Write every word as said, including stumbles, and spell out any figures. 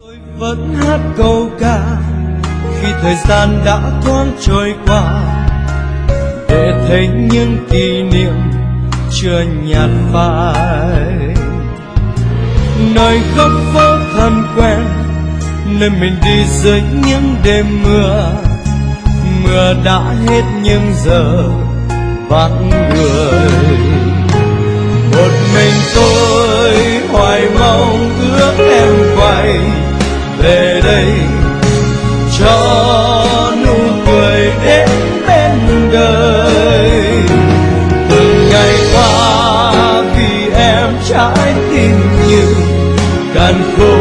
Tôi vẫn hát câu ca khi thời gian đã thoáng trôi qua, để thấy những kỷ niệm chưa nhạt phai. Nơi góc phố thân quen, nơi mình đi dưới những đêm mưa, mưa đã hết nhưng giờ vắng người. Một mình tôi hoài mong ước em quay về đây, cho nụ cười đến bên đời. Từng ngày qua vì em trái tim như càn khô,